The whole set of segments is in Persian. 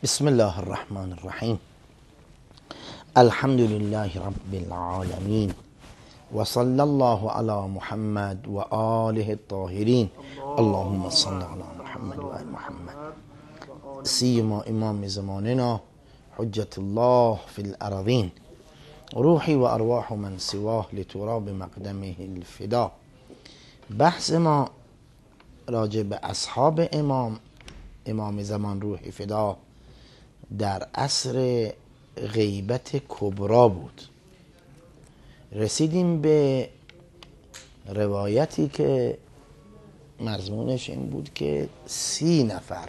بسم الله الرحمن الرحیم. الحمد لله رب العالمین و صلی الله علی محمد و آله الطاهرین. اللهم صل علی محمد و آل محمد سیما امام زماننا حجت الله فی الارضین روحی و ارواح من سواه لتراب مقدمه الفدا. بحث ما راجع به اصحاب امام زمان روح فدا در عصر غیبت کبرا بود. رسیدیم به روایتی که مضمونش این بود که 30 نفر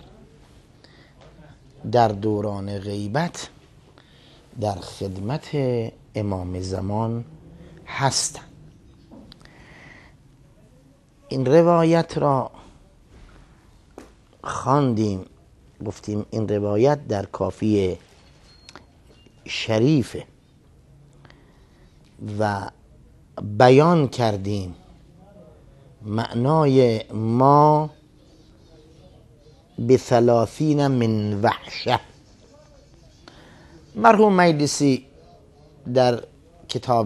در دوران غیبت در خدمت امام زمان هستند. این روایت را خواندیم، گفتیم این روایت در کافی شریفه و بیان کردیم معنای ما ب30 من وحشه. مرحوم مجلسی در کتاب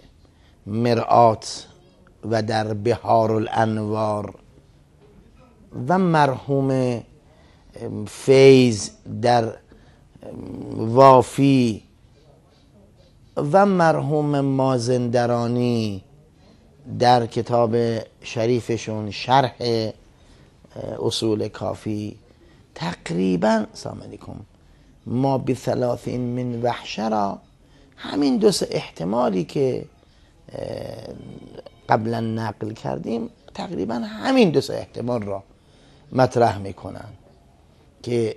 مرآت و در بحار الانوار و مرحوم فیض در وافی و مرحوم مازندرانی در کتاب شریفشون شرح اصول کافی تقریبا سلام علیکم ما ب30 من وحشه را همین 2 احتمالی که قبلا نقل کردیم تقریبا همین 2 احتمال را مطرح میکنن که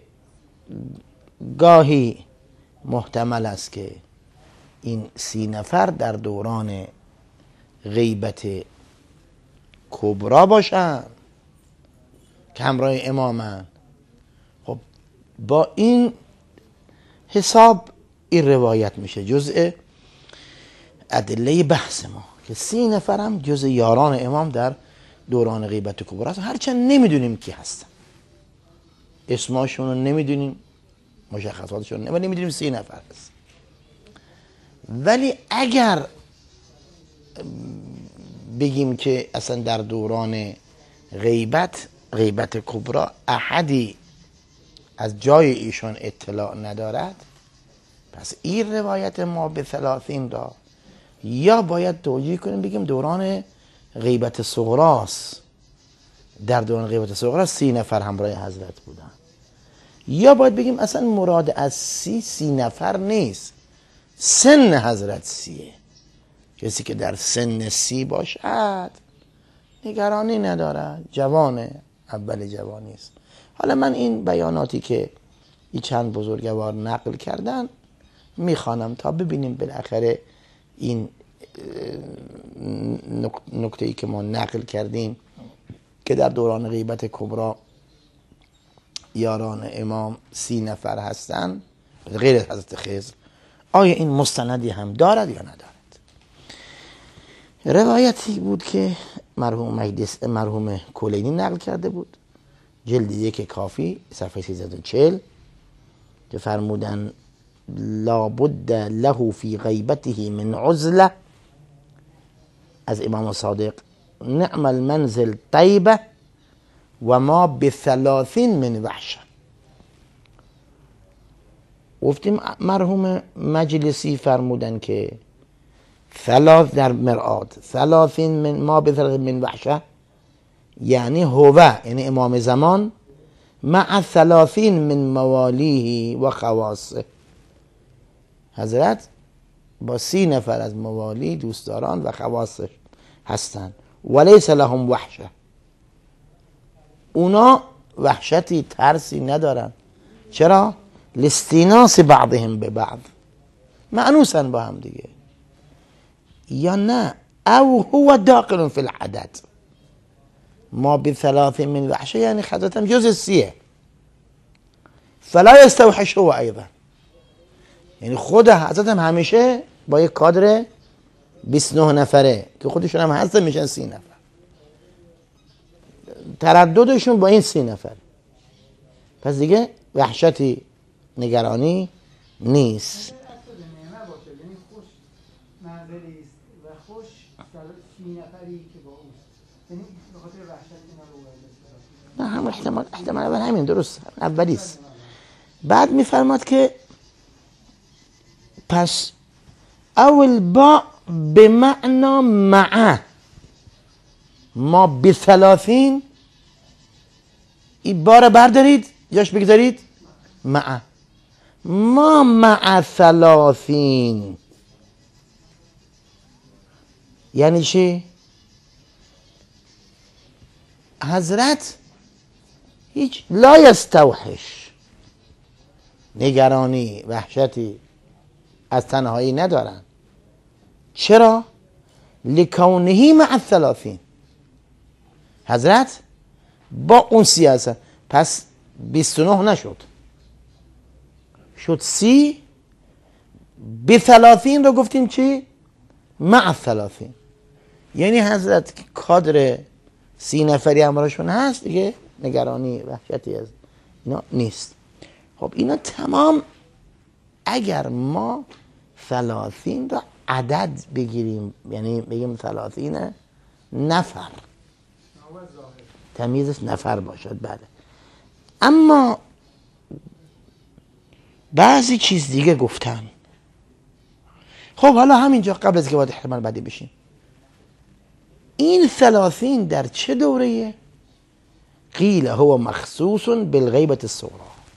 گاهی محتمل است که این 30 نفر در دوران غیبت کبرا باشن که همراه امامن. خب با این حساب این روایت میشه جزء ادله بحث ما که 30 نفر هم جزء یاران امام در دوران غیبت کبرا هست. هرچند نمیدونیم کی هستن، اسماشون رو نمیدونیم، مشخصاتشون نمیدونیم 30 نفر هست. ولی اگر بگیم که اصلا در دوران غیبت کبرا احدی از جای ایشان اطلاع ندارد، پس این روایت ما ب30 را یا باید توجیه کنیم بگیم دوران غیبت صغراست. در دوران غیبت صغرا 30 نفر همراه حضرت بودن، یا باید بگیم اصلا مراد از 30 نفر نیست، سن حضرت 30. کسی که در سن 30 باشد نگرانی ندارد، جوانه، اول جوانی است. حالا من این بیاناتی که این چند بزرگوار نقل کردن میخوانم تا ببینیم بالاخره این نکته‌ای که ما نقل کردیم که در دوران غیبت کبرا یاران امام 30 نفر هستند غیر از حضرت خضر، آیا این مستندی هم دارد یا ندارد. روایتی بود که مرحوم کلینی نقل کرده بود، جلد 1 کافی صفحه 340، که فرمودن لابد له فی غیبته من عزله، از امام صادق، نعم المنزل طیبه و ما ب30 من وحشه. گفتیم مرحوم مجلسی فرمودن که 3 در مرآت 30 من ما ب30 من وحشه یعنی هو، یعنی امام زمان، مع 30 من موالیه و خواصه، حضرت با 30 نفر از موالی، دوستداران و خواصش هستند. ولیس لهم وحشه، اونا وحشتی، ترسی ندارن. چرا؟ لاستیناس بعضهم به بعض، معنوسن با هم دیگه. یا نه او هو داخل فی العدد، ما ب30 من وحشه یعنی حضرت هم جز 30 فلا یستوحش هو ایضا، یعنی خود حضرت هم همیشه با یک کادر 29 نفره که خودشون هم هستن میشن 30 نفر، ترددشون با این 30 نفر. پس دیگه وحشتی نگرانی نیست. نه هم احتمال اول همین درست اولیست. بعد میفرماد که پس اول با به معنا معه ما بثلاثین این بار بردارید جاش بگذارید معه ما مع ثلاثین یعنی چی؟ حضرت هیچ لا یستوحش نگرانی وحشتی از تنهایی ندارن. چرا؟ لکونهی مع الثلاثین حضرت با اون 30 هستن. پس 29 نشد، شد 30. بثلاثین رو گفتیم چی؟ مع الثلاثین. یعنی حضرت کادر 30 نفری همراهشون هست دیگه نگرانی وحشتی از اینا نیست. خب اینا تمام اگر ما 30 را عدد بگیریم، یعنی بگیم 30 نفر، تمیزش نفر باشد. بله. اما بعضی چیز دیگه گفتن. خب حالا همینجا قبل از که وارد احتمال بعدی بشیم، این 30 در چه دوره‌ایه؟ قیل هو مخصوص بالغیبة الصغری.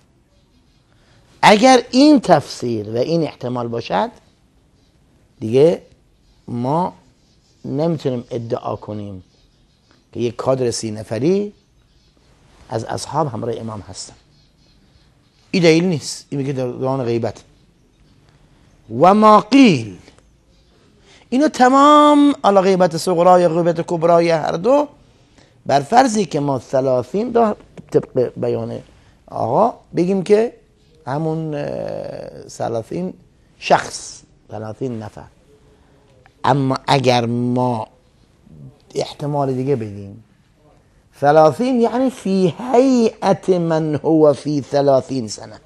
اگر این تفسیر و این احتمال باشد دیگه ما نمیتونیم ادعا کنیم که یک کادر 30 نفری از اصحاب همراه امام هستن. این دلیل نیست، این میگه دوران غیبت. و ما قیل اینو تمام علی غیبت صغرا یا غیبت کبرا یا هر دو بر فرضی که ما 30 دا طبق بیان آقا بگیم که همون 30 شخص 30 نفر. اما اگر ما احتمال دیگه بدیم 30 یعنی فی هیئت من هو فی 30 سنه،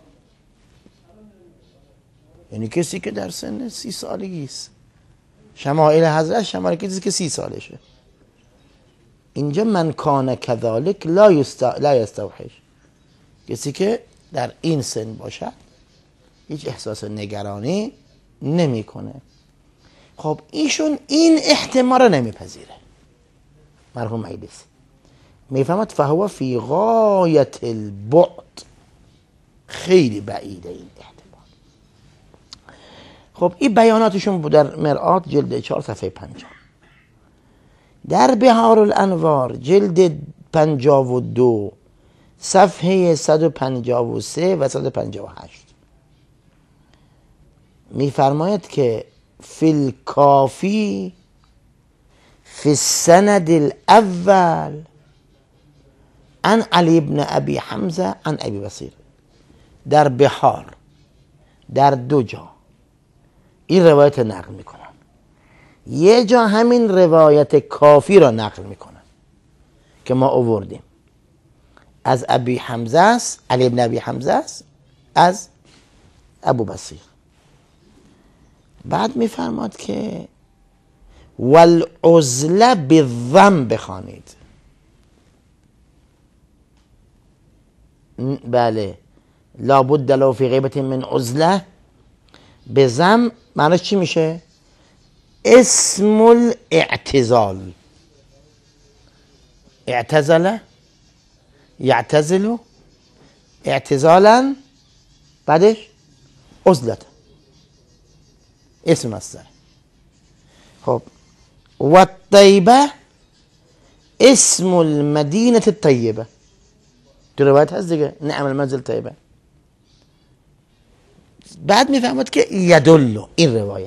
یعنی کسی که در سن 30 سالگی است. شمائل حضرت شمائل کسی که 30 سالشه. اینجا من کان کذالک لا یستوحش، کسی که در این سن باشد هیچ احساس نگرانی نمیکنه. خب ایشون این احتمال رو نمیپذیره. مرحوم مجلسی میفهمد فهو فی غایت البعد، خیلی بعیده این احتمال. خب این بیاناتشون بود در مرآت جلد 4 صفحه 50، در بهار الانوار جلد 52 صفحه 153 و 158 میفرماید که فی الکافی فی السند الاول عن علی بن ابی حمزه عن ابی بصیر. در بهار در 2 جا این روایت نقل میکنن، یه جا همین روایت کافی را نقل میکنن که ما آوردیم. از ابی حمزه است، علی بن ابی حمزه است، از ابو بصیر. بعد میفرماد که والعزله بالضم بخوانید. بله، لابد له فی غیبت من عزله به ضم معنیش چی میشه؟ اسم الاعتزال. اعتزله یعتزلو اعتزالا، بعدش عزلت اسم مصدر. خب و الطیبه اسم المدینه الطیبه، تو روایت هست دیگه، نعم المنزل طیبه. بعد میفهمد که یدل، این روایت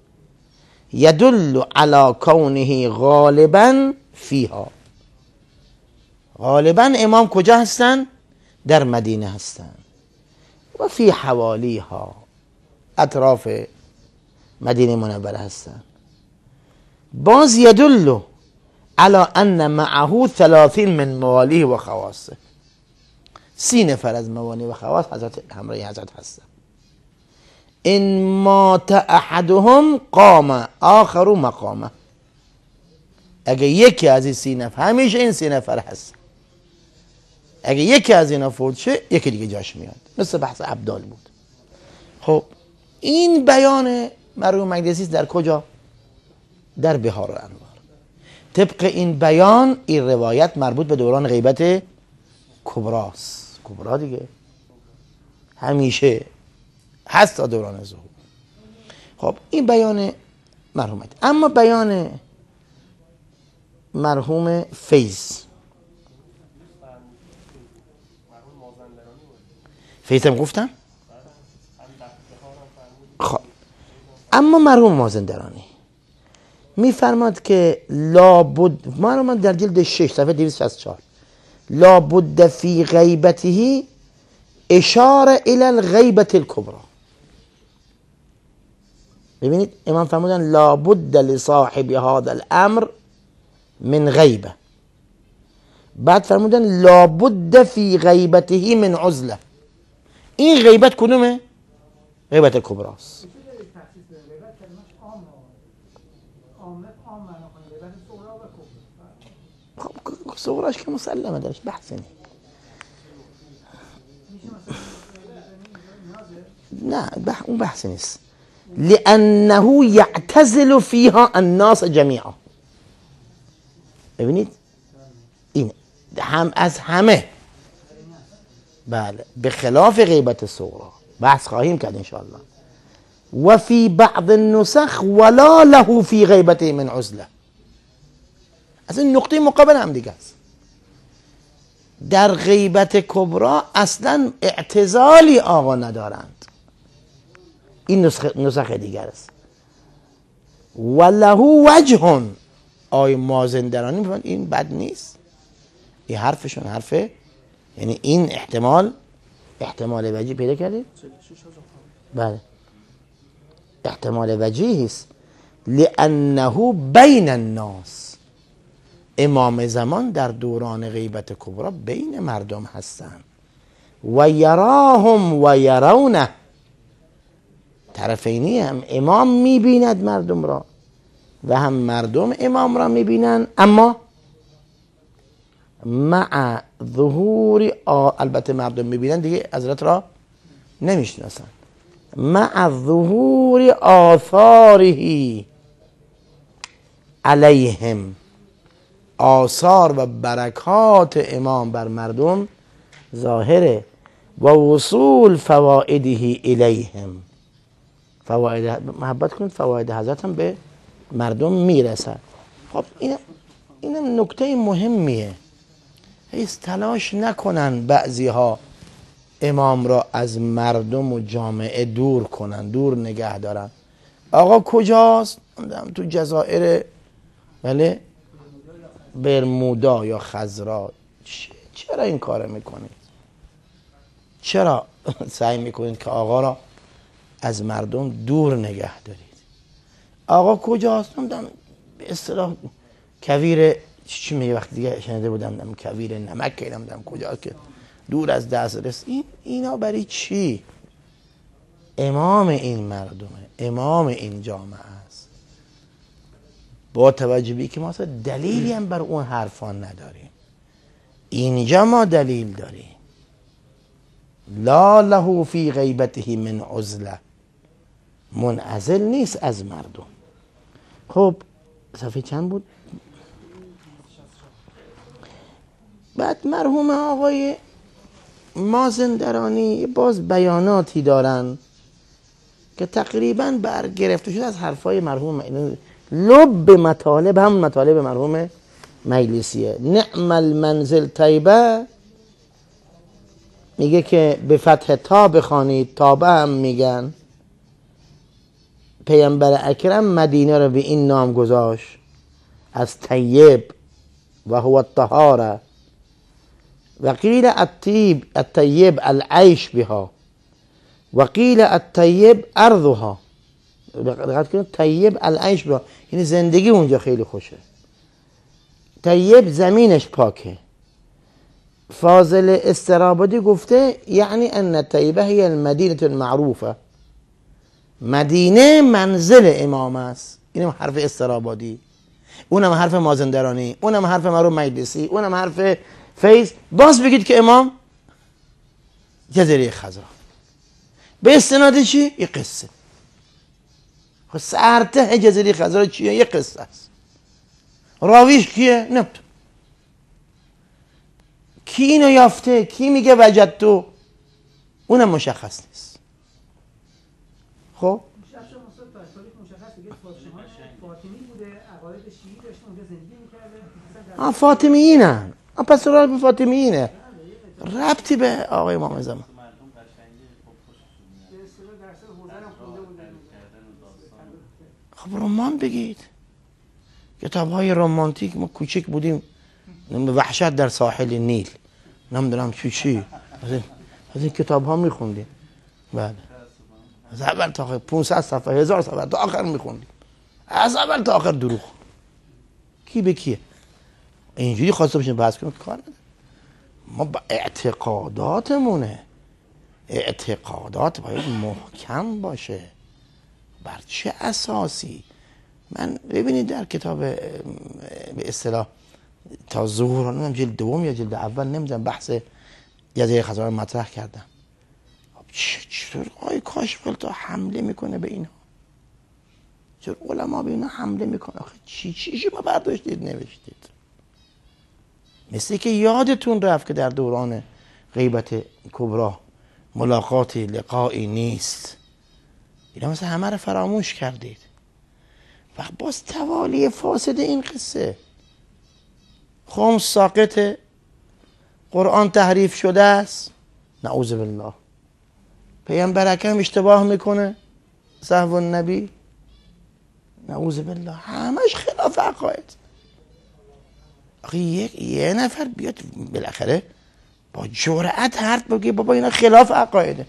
یدل علی کونه غالبا فیها، غالبا امام کجا هستن؟ در مدینه هستن و فی حوالیها، اطراف مدینه منوره هستن. باز یدل علی ان معه 30 من موالیه و خواصه، 30 نفر از موانی و خواص حضرت همراه حضرت هستن. ان مات احدهم قام آخر مقامه. اگه یکی از این 30 نفر، همیشه این 30 نفر هست، اگه یکی از اینا فوت شه یکی دیگه جاش میاد، مثل بحث ابدال بود. خب این بیان مرحوم مقدسی در کجا؟ در بهار الانوار. طبق این بیان این روایت مربوط به دوران غیبت کبراست. کبرا دیگه همیشه هست تا دوران ظهور. خب این بیان مرحومت. اما بیان مرحوم فیض هم گفتم. خب اما مرحوم مازندرانی میفرماد که لابد، مرحوم در جلد 6 صفحه 264، لابد فی غیبته اشاره الى الغیبة الکبرى. ببینید امام فرمودن لابد لصاحب هذا الامر من غیبه، بعد فرمودن لابد فی غیبته من عزله. این غیبت کدومه؟ غیبت کبرى است. خب صغراش که مسلمه درش بحث نیست. نه اون بحث نیست. لانه یعتزل فیها الناس جمیعا. ببینید این هم از همه، بله، به خلاف غیبت صغرا بحث خواهیم کرد انشاءالله. و فی بعض النسخ ولا له فی غیبته من عزله. از این نقطه مقابل هم دیگه است. در غیبت کبرا اصلا اعتزالی آقا ندارند. این نسخه دیگر است. وله وجه. آی مازندرانی میفهمند این بد نیست. این حرفشون حرفه، یعنی این احتمال وجهی پیدا کردید؟ بله احتمال وجهی است. لانه بین الناس، امام زمان در دوران غیبت کبرا بین مردم هستند. و یراهم و یرونه، طرفینی، هم امام میبیند مردم را و هم مردم امام را میبینند. اما مع ظهور البته مردم میبینند دیگه حضرت را نمیشناسند. مع ظهور آثاره علیهم، آثار و برکات امام بر مردم ظاهره. و وصول فوائده الیهم، فواید محبت کنید، فواید حضرت هم به مردم میرسد. خب اینم نکته مهمیه. هیچ تلاش نکنن بعضی ها امام را از مردم و جامعه دور کنن، دور نگه دارن. آقا کجاست؟ تو جزایر، بله، برمودا یا خزرا. چرا این کار میکنید؟ چرا سعی میکنید که آقا را از مردم دور نگه دارید؟ آقا کجاست؟ به اصطلاح کویر، چی میگه وقتی دیگه شنیده بودم، کویر نمک، نمیدونم کجا که دور از دسترس. اینا برای چی؟ امام این مردمه، امام این جامعه است. با توجه به که ما اصلا دلیلی هم بر اون حرفان نداریم، اینجا ما دلیل داریم. لا له فی غیبته من عزله، منعزل نیست از مردم. خب صفحه چند بود؟ بعد مرحوم آقای مازندرانی باز بیاناتی دارن که تقریبا برگرفته شده از حرفای مرحوم، لب مطالب هم مطالب مرحوم مجلسیه. نعم المنزل طیبه، میگه که به فتح تا بخوانید، تابه هم میگن. پیامبر اکرم مدینه رو به این نام گذاشت، از طیب، و هو الطهاره. و قیل الطیب العیش بها، و قیل الطیب ارضها. دقت کنید، طیب العیش بها یعنی زندگی اونجا خیلی خوشه. طیب زمینش پاکه. فاضل استرابادی گفته یعنی ان طیبه هی المدینه المعروفه، مدینه منزل امام است. اینم حرف استرابادی، اونم حرف مازندرانی، اونم حرف مرحوم مجلسی، اونم حرف فیض. باز بگید که امام جزیره خضرا. به استناد چی؟ یه قصه. خب سرته جزیره خضرا چیه؟ یه قصه است. راویش کیه؟ نمیدونم. کی اینو یافته؟ کی میگه وجدتو؟ اونم مشخص نیست. خب فاطمیینن. پس راه به فاطمیینه، ربطی به آقای امام زمان. خب رمان بگید، کتاب های رمانتیک. ما کوچک بودیم، وحشت در ساحل نیل، نمیدونم چی از این کتاب ها میخوندیم. بله، از اول تا آخر 500 صفحه 1000 صفحه تا آخر میخوندیم، از اول تا آخر دروغ. کی به کیه؟ اینجوری خواسته باشیم بحث کنیم که کار نداره. ما با اعتقاداتمونه، اعتقادات باید محکم باشه. بر چه اساسی؟ من ببینید در کتاب به اصطلاح تا ظهور، نمیدونم جلد دوم یا جلد اول، نمیدونم بحث جزیره خضرا رو مطرح کردم. چطور آقای کاشفی تا حمله میکنه به اینها؟ چطور علما به اینها حمله میکنه؟ آخه چی شما برداشتید نوشتید؟ مثل که یادتون رفت که در دوران غیبت کبرا ملاقاتی لقایی نیست. اینا مثل همه رو فراموش کردید. و باز توالی فاسد این قصه. خمس ساقط، قرآن تحریف شده است، نعوذ بالله. پیامبر اکرم اشتباه میکنه، سهو النبی، نعوذ بالله. همش خلاف عقاید. آخه یه نفر بیاد بالاخره با جرأت حرف بگه بابا اینا خلاف عقایده.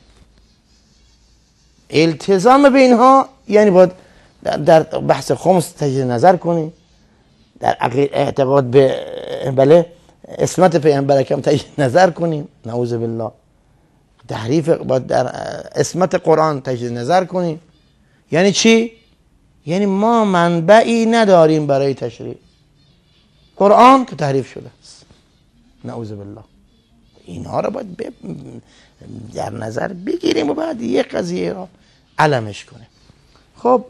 التزام به اینها یعنی باید در بحث خمس تجدید نظر کنی، در اعتقاد به اسمت پیامبر اکرم تجدید نظر کنیم، نعوذ بالله. تحریف باید در اسمت قرآن تجدید نظر کنیم. یعنی چی؟ یعنی ما منبعی نداریم برای تشریع قرآن که تحریف شده است، نعوذ بالله. اینها رو باید در نظر بگیریم و بعد یک قضیه را علمش کنیم. خب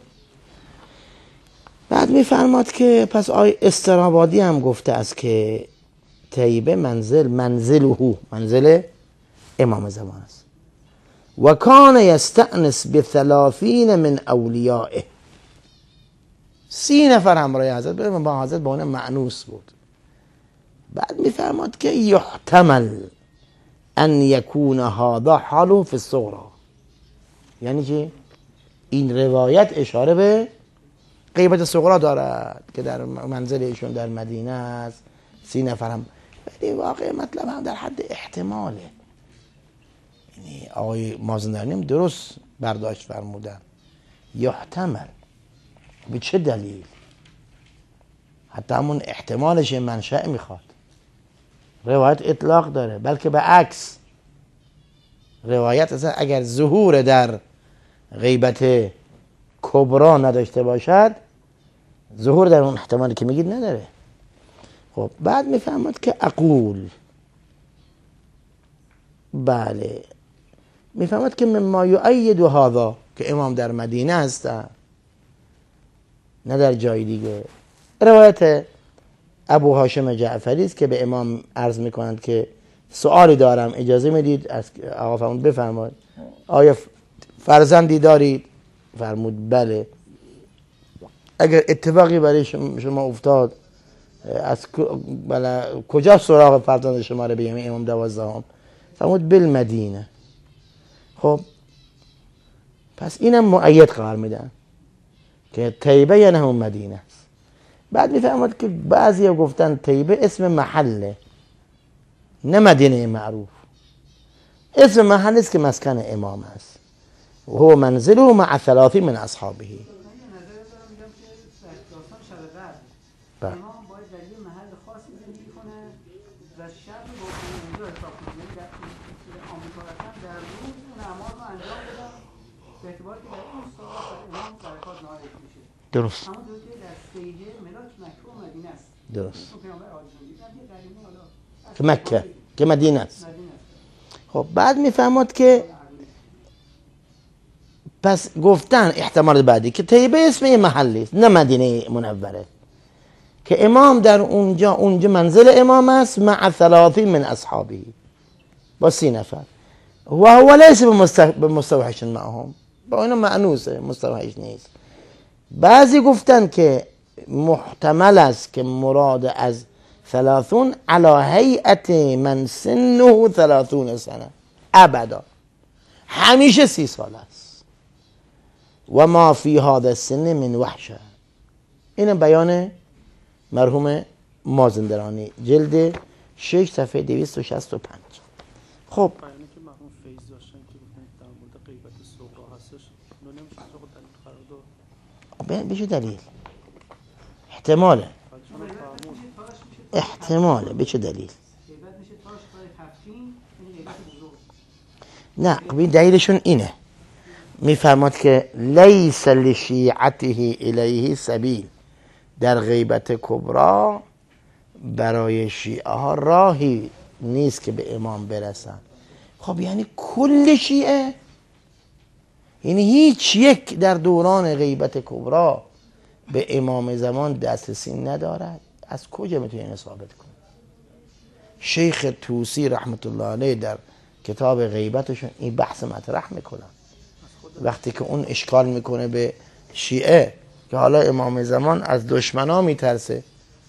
بعد میفرماد که پس آی استرابادی هم گفته است که طیبه منزل امام زمان است. و کان یستأنس ب30 من اولیائه. 30 نفر همراه حضرت با حضرت با اون مأنوس بود. بعد میفرماد که یحتمل ان یکون هذا حال فی الصغرى. یعنی چی؟ این روایت اشاره به غیبت صغرا دارد که در منزل ایشون در مدینه است، 30 نفر هم. ولی واقع مطلب هم در حد احتماله. یعنی آقای مازندرانی درست برداشت فرمودن، یحتمل. به چه دلیل؟ حتی همون احتمالش منشأ میخواد. روایت اطلاق داره، بلکه به عکس روایت اصلا اگر ظهور در غیبت کبرا نداشته باشد، ظهور در اون احتمالی که میگید نداره. خب بعد میفهمد که اقول، بله، میفهمد که مما یؤید هذا، که امام در مدینه هستن نه در جای دیگه. روایت ابو هاشم جعفری است که به امام عرض میکنند که سوالی دارم، اجازه میدید؟ از آقا فرمود بفرمایید. آیا فرزندی دارید؟ فرمود بله. اگر اتفاقی برای شما افتاد، از کجا سراغ فرزند شما رو بگیم؟ امام 12. فرمود بالمدینه. خب پس اینم مؤید قرار میدن که طیبه یعنی همون مدینه است. بعد میفهمد که بعضی ها گفتن طیبه اسم محله، نه مدینه معروف. اسم محل است که مسکن امام است و هو منزله مع 30 من اصحابه. امام باید در یه محل خاصی زندگی کنه و شب رو با اونجا به اعتباری که در اون ساعت برای امام برکات نهایت میشه. درست. اما دوی که در سیده ملاک مکه و مدینه است. درست. اون پیامبر عاجزی میگه نه قدیمی حالا که مکه که مدینه است. مدینه است. خب بعد میفهمد که پس گفتن احتمال بعدی که طیبه اسم یه محلی است نه مدینه منوره، که امام در اونجا منزل امام است مع 30 من اصحابه با 30 نفر و هو لیس بمستوحش معهم، با اینا معنوسه مستوحش نیست. بعضی گفتن که محتمل است که مراد از 30 علی هیئت من سنه 30 سنه ابدا، همیشه 30 سال است. و ما فی هذا السن من وحشه، این بیان مرحوم مازندرانی جلد 6 صفحه 265. خب بیانی که مرحوم فیض داشتن که گفتن در مورد غیبت صغرا هستش، اونو نمیشه خود دلیل قرار داد. بشه دلیل احتماله به چه دلیل؟ نه ببین دلیلشون اینه، میفرماد که لیس لشیعته الیه سبیل، در غیبت کبرا برای شیعه ها راهی نیست که به امام برسن. خب یعنی کل شیعه، یعنی هیچ یک در دوران غیبت کبرا به امام زمان دسترسی ندارد؟ از کجا میتونی اینو ثابت کنی؟ شیخ طوسی رحمت الله علیه در کتاب غیبتشون این بحث مطرح میکنن، وقتی که اون اشکال میکنه به شیعه که حالا امام زمان از دشمنا میترسه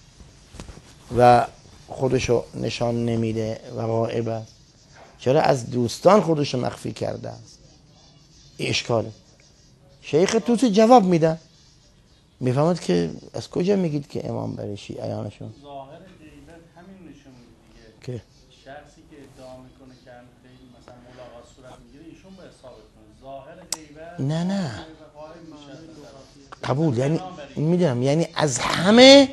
و خودشو نشان نمیده و غائب است، چرا از دوستان خودشو مخفی کرده است؟ این اشکاله. شیخ طوسی جواب میدن، میفهمد که از کجا میگید که امام برای شیعیانشون ظاهر غیبت همین نشون میده که شخصی که ادعا میکنه که خیلی مثلا ملاقات صورت میگیره ایشون به ثابت کنه ظاهر غیبت نه قبول، یعنی میدونم یعنی از همه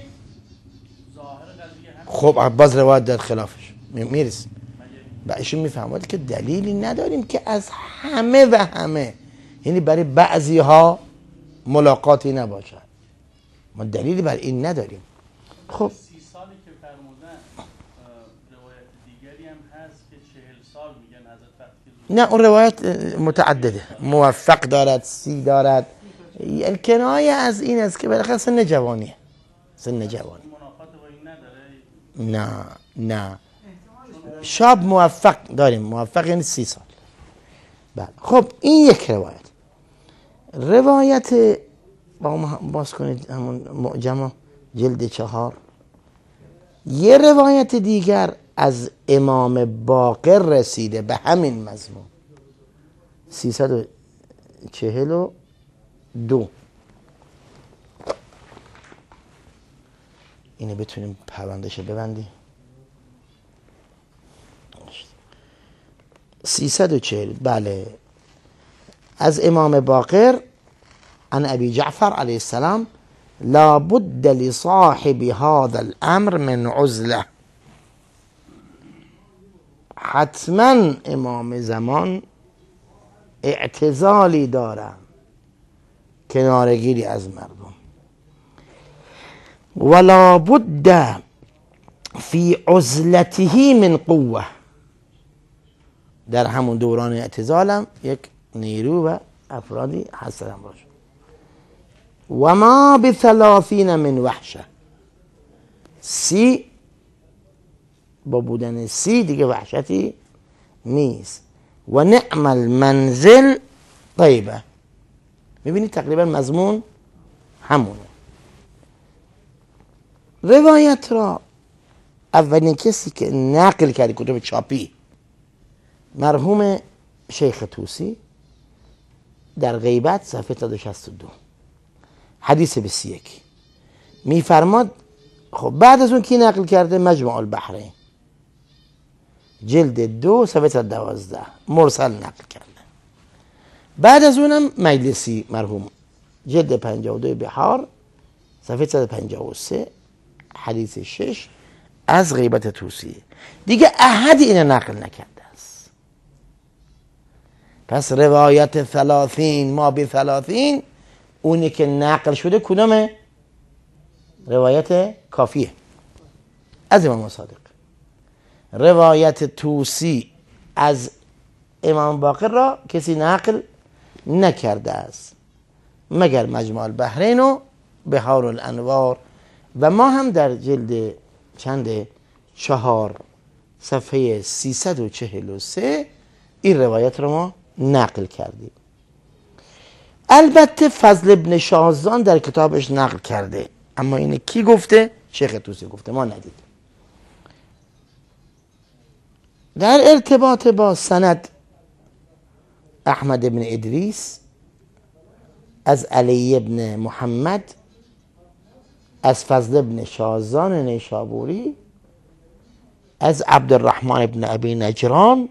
خب باز روایت در خلافش میرسیم و ایشون میفهمد که دلیلی نداریم که از همه و همه، یعنی برای بعضی ها ملاقاتی نباشد، ما دلیلی بر این نداریم. خب 30 سالی که فرمودن روایت دیگری هم هست که 40 سال میگن حضرت وقتی نه اون روایت متعدده، موفق دارد، 30 دارد، یعنی کنایه از این است که بالاخره سن جوانیه، سن جوانی. منافات با این نداره؟ نه شاب موفق داریم، موفق یعنی 30 سال. بله خب این یک روایت با باز کنید همون معجم جلد 4. یه روایت دیگر از امام باقر رسیده به همین مضمون 342. اینو بتونیم پروندهش ببندیم. 340 بله، از امام باقر عن ابی جعفر علیه السلام لا بد لصاحب هذا الامر من عزله، حتما امام زمان اعتزالی دارن، کنارگیری از مردم. ولا بد فی عزلته من قوه، در همون دوران اعتزالم یک نیرو و افرادی هستن باشه. و ما ب30 من وحشه، 30 با بودن 30 دیگه وحشتی نیست. و نعم المنزل طیبه، میبینید تقریبا مضمون همونه. روایت را اولین کسی که نقل کرد کتب چاپی مرحوم شیخ طوسی در غیبت صفحه 162 حدیث 21 میفرماد. خب بعد از اون کی نقل کرده؟ مجمع البحرین جلد 2 صفحه 112 مرسل نقل کرده. بعد از اونم مجلسی مرحوم جلد 52 بحار صفحه 153 حدیث 6 از غیبت طوسی. دیگه احدی اینو نقل نکرده است. پس روایت 30 ما به 30 اونی که نقل شده کدومه؟ روایت کافیه از امام صادق. روایت توسی از امام باقر را کسی نقل نکرده است مگر مجموع البحرین و بحار الانوار، و ما هم در جلد 4 صفحه 343 این روایت را ما نقل کردیم. البته فضل ابن شاهزان در کتابش نقل کرده، اما اینه کی گفته؟ شیخ توسی گفته، ما ندید. در ارتباط با سند احمد ابن ادریس از علی ابن محمد از فضل ابن شاهزان نیشابوری از عبدالرحمن ابن ابی نجران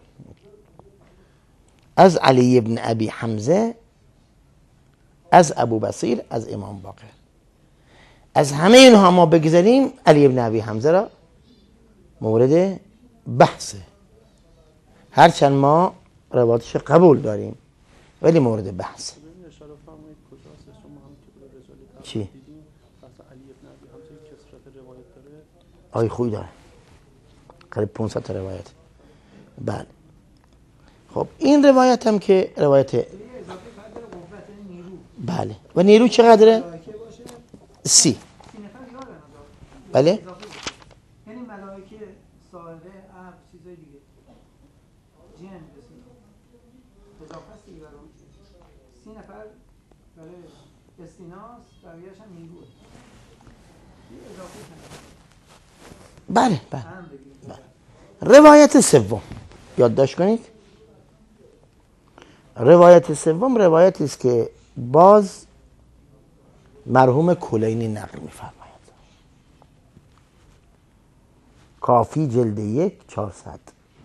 از علی ابن ابی حمزه از ابو بصیر از امام باقر. از همه اینها ما بگذاریم علی ابن ابی حمزه را مورد بحثه، هرچند ما روایتش قبول داریم ولی مورد بحث. اشاره فرمایید کجاست شما هم که به رجال چی؟ دیدیم مثلا علی ابن ابی حمزه کثرت روایت داره. آی خوی داره، قریب 500 تا روایت. بله خب این روایت هم که روایت یه اضافه فقط داره قوت نیرو. بله و نیرو چقدره؟ ملائکه باشه 30. 30 نفر یارن آقا. بله اضافه بشه. یعنی ملائکه، سائله، عبد، چیزای دیگه. جن بسید. اضافه است دیگه برام. 30 نفر برای استیناس، بقیه‌اش هم نیروه. یه اضافه کنه. بله بله. هم بگیریم. روایت سوم یادداشت کنید. روایت سوم روایتی است که باز مرحوم کلینی نقل می‌فرماید. کافی جلد 1 400.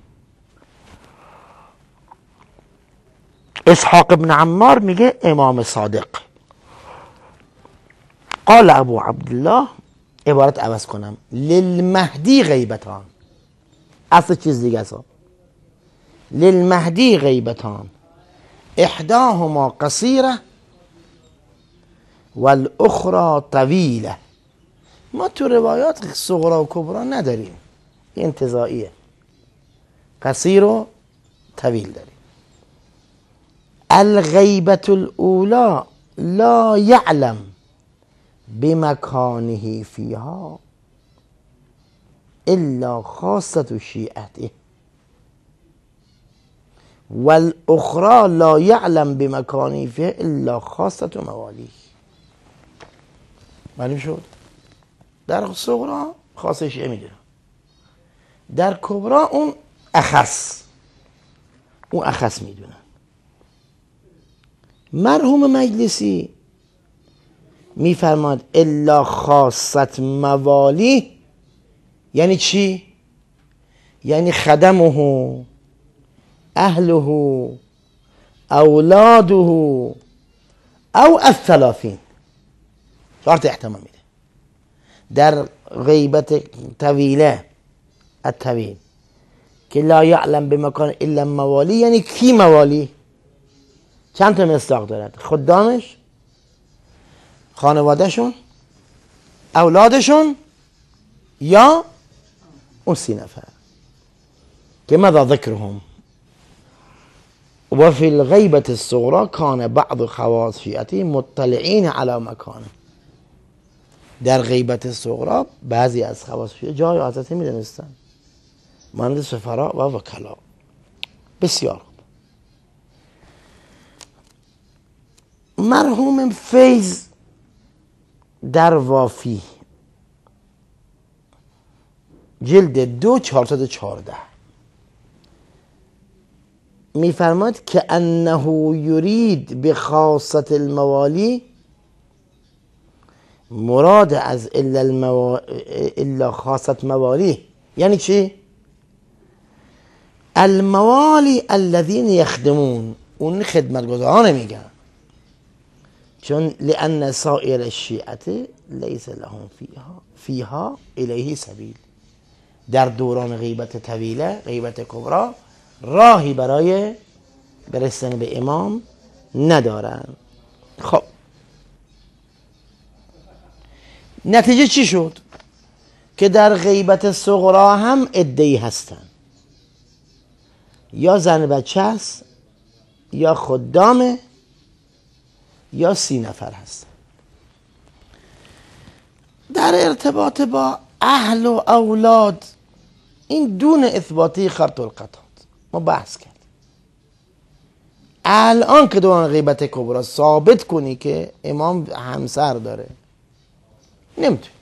اسحاق ابن عمار میگه امام صادق قال ابو عبدالله، عبارت عوض کنم، للمهدی غیبتان، اصل چیز دیگه است. للمهدی غیبتان احداهما قصیره والاخرى طویله. ما تو روایات صغرا و کبرا نداریم، انتزاعیه، قصیر و طویل داریم. الغیبة الاولی لا یعلم بمکانه فیها الا خاصة شیعته والاخرى لا یعلم بمکانه فیها الا خاصة موالیه. معلوم شد؟ در صغرا خاص شیعه میدونم، در کبرا اون اخص میدونن. مرحوم مجلسی میفرماد الا خاصت موالی، یعنی چی؟ یعنی خدمه، اهله، اولاده او الثلاثین. 4 تا احتمال میده. در غیبت طویله الطویل که لا یعلم بمکان الا موالی، یعنی کی موالی؟ چند تا مصداق دارد؟ خدامش، خانوادهشون، اولادشون، یا اون 30 نفر که ماذا ذکرهم. و فی الغیبة الصغرى کان بعض خواص شیعته مطلعین علی مکانه. در غیبت صغرا بعضی از خواص شیعه جای حضرت میدونستن، مانند سفرا و وکلا. بسیار مرحوم فیض در وافی جلد 2 414 میفرماد که انه یرید بخاصة الموالی، مراد از الا خاصة موالی یعنی چی؟ الموالی الذین یخدمون، اون خدمتگزاران میگن، چون لأن سائر الشیعة لیس لهم فیها الیه سبیل. در دوران غیبت طویله، غیبت کبرا، راهی برای برسن به امام ندارن. خب نتیجه چی شد؟ که در غیبت صغرا هم عده‌ای هستن، یا زن بچه است، یا خدامه، یا 30 نفر هستن. در ارتباط با اهل و اولاد این دون اثباتی خرط القطعات ما بحث کرد. الان که دوران غیبت کبرا ثابت کنی که امام همسر داره نمیتونی،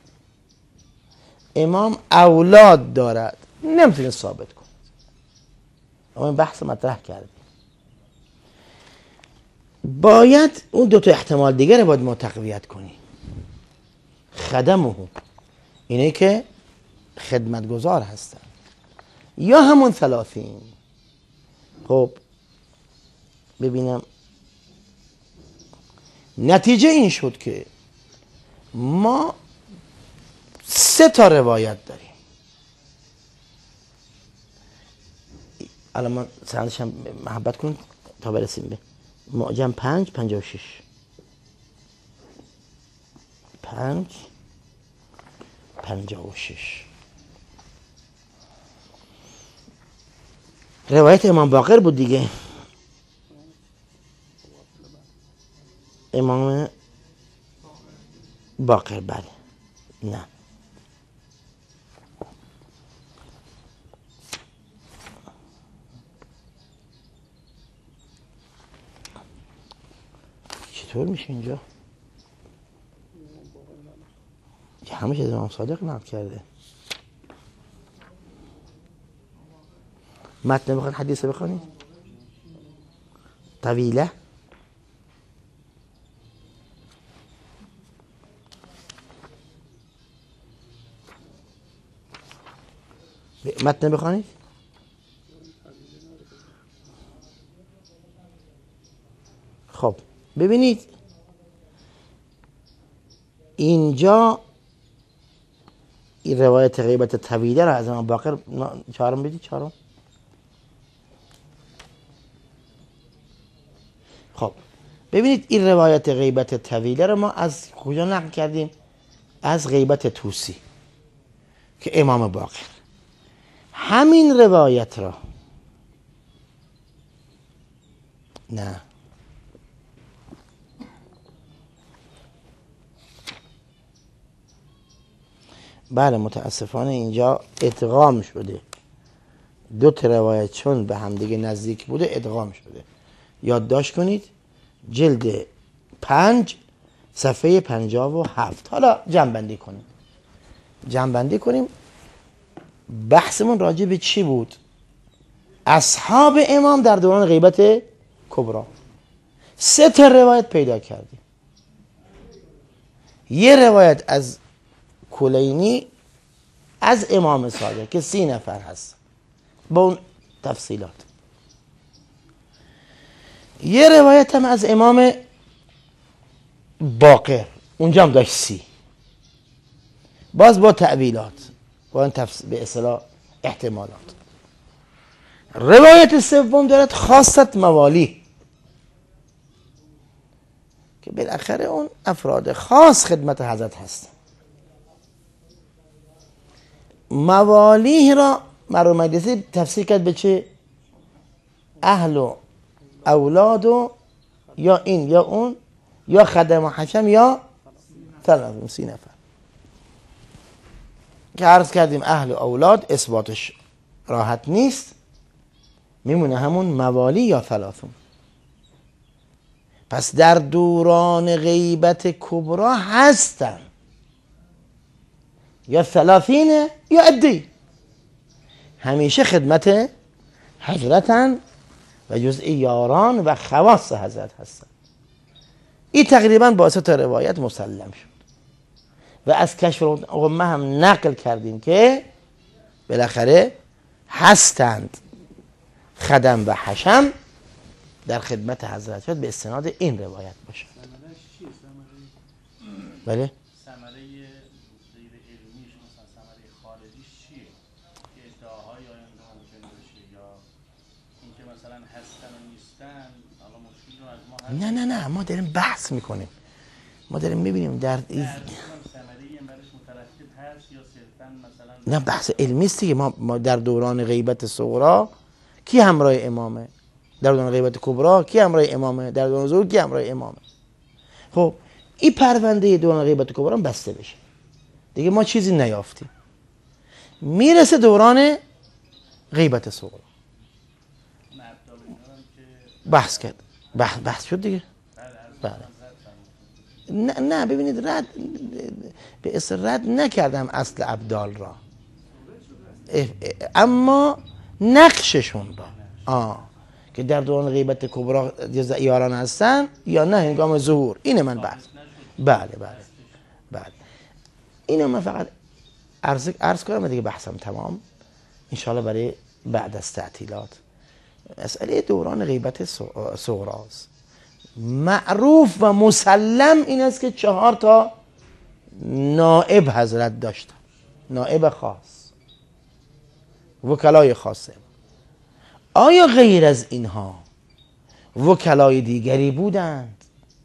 امام اولاد دارد نمیتونی ثابت کنی. اما این بحث مطرح کردیم. باید اون دو تا احتمال دیگر رو باید ما تقویت کنی. خدمه، اینه که خدمتگزار هستن، یا همون 30. خب ببینم نتیجه این شد که ما 3 تا روایت داریم. الان ما سندش هم محبت کن تا برسیم به معجم 5 56 5 56. روایت امام باقر بود دیگه. امام باقر بله. نه چطور میشه اینجا؟ همه از امام صادق نقل کرده. متن بخواد حدیث بخونی طویله. متن بخونید. خب ببینید اینجا این روایت غیبت طویله را از امام باقر چهارم بدید. چهارم. خب ببینید این روایت غیبت طویله را ما از کجا نقل کردیم؟ از غیبت توسی که امام باقر همین روایت را نه بله متاسفانه اینجا ادغام شده. 2 تا روایت چون به همدیگه نزدیک بوده ادغام شده. یادداشت کنید جلد 5 صفحه 57. حالا جمع بندی کنیم. بحثمون راجع به چی بود؟ اصحاب امام در دوران غیبت کبرا. 3 تا روایت پیدا کردیم. یه روایت از کلینی از امام صادق که 30 نفر هست با اون تفصیلات. یه روایت هم از امام باقر اونجا هم داشت 30، باز با تعبیلات، با این به اصطلاح احتمالات. روایت سوم دارد خاصت موالی که بالاخره اون افراد خاص خدمت حضرت هستن. موالی را مرحوم مجلسی تفسیر کرد به چه؟ اهل و اولاد و یا این یا اون یا خدم و حشم یا 30 نفر که عرض کردیم اهل و اولاد اثباتش راحت نیست، میمونه همون موالی یا 30. پس در دوران غیبت کبرا هستن یا 30 یا عدی، همیشه خدمت حضرتن و جزء یاران و خواص حضرت هستن. این تقریبا با 3 تا روایت مسلم شد و از کشف الامه هم نقل کردیم که بالاخره هستند خدم و حشم در خدمت حضرت شد به استناد این روایت باشد. بله ثمره غیر علمیش مثلا ثمره خارجیش چیه که ادعاهای آینده ممکن بشه یا اینکه مثلا هستن و نیستن نه ما داریم بحث میکنیم، ما داریم میبینیم در نه بحث علمی است دیگه. ما در دوران غیبت صغرا کی همراه امامه؟ در دوران غیبت کبرا کی همراه امامه؟ در دوران ظهور کی همراه امامه؟ خب این پرونده دوران غیبت کبرا بسته بشه دیگه، ما چیزی نیافتیم. میرسه دوران غیبت صغرا، بحث کرد، بحث شد دیگه. بله. نه ببینید، به اصل رد نکردم اصل ابدال را، اما نقششون را که در دوران غیبت کبرا جزء یاران هستن یا نه هنگام ظهور، اینه من بحث. بله اینو من فقط عرض کنم دیگه، بحثم تمام انشاءالله برای بعد از تعطیلات. مسئله دوران غیبت صغراست، معروف و مسلم این است که 4 تا نائب حضرت داشتن، نائب خاص، وکلای خاصه. آیا غیر از اینها وکلای دیگری بودند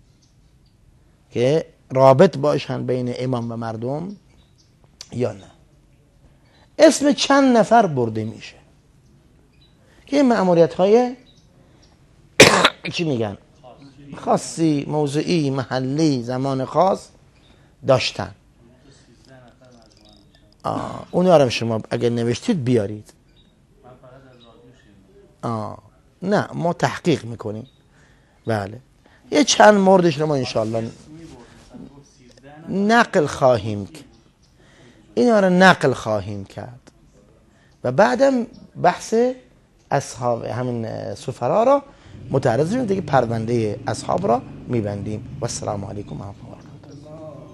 که رابط باشند بین امام و مردم یا نه؟ اسم چند نفر برده میشه که مأموریت های چی میگن، خاصی، موضوعی، محلی، زمان خاص داشتن. اونا رو شما اگر نوشتید بیارید. نه ما تحقیق میکنیم. بله یه چند موردش رو ما انشاءالله نقل خواهیم کرد، اینا رو نقل خواهیم کرد و بعدم بحث اصحاب همین سفرا را متعرض شدیم دیگه، پرونده اصحاب را میبندیم. و السلام علیکم و رحمت الله.